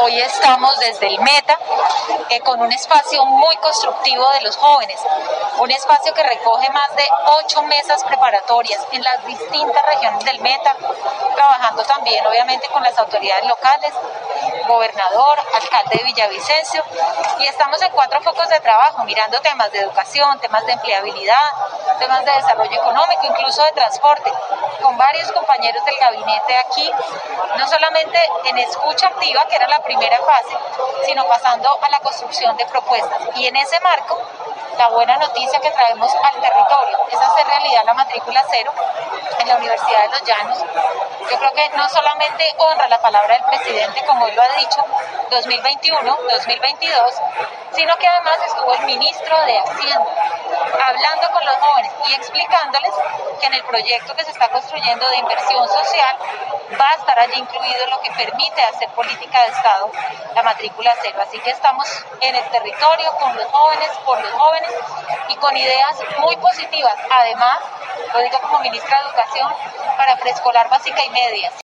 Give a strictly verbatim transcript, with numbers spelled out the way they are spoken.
Hoy estamos desde el Meta eh, con un espacio muy constructivo de los jóvenes, un espacio que recoge más de ocho mesas preparatorias en las distintas regiones del Meta, trabajando también obviamente con las autoridades locales, gobernador, alcalde de Villavicencio, y estamos en cuatro focos de trabajo, mirando temas de educación, temas de empleabilidad, temas de desarrollo económico, incluso de transporte, con varios compañeros del gabinete aquí, no solamente en escucha activa, que era la primera fase, sino pasando a la construcción de propuestas. Y en ese marco, la buena noticia que traemos al territorio es hacer realidad la matrícula cero en la Universidad de Los Llanos. Yo creo que no solamente honra la palabra del presidente, como él lo ha dicho, dos mil veintiuno, dos mil veintidós, sino que además estuvo el ministro de Hacienda hablando con los jóvenes y explicándoles que en el proyecto que se está construyendo de inversión social va a estar allí incluido lo que permite hacer política de Estado, la matrícula cero. Así que estamos en el territorio con los jóvenes, por los jóvenes y con ideas muy positivas. Además, lo digo como ministra de Educación, para preescolar básica y media.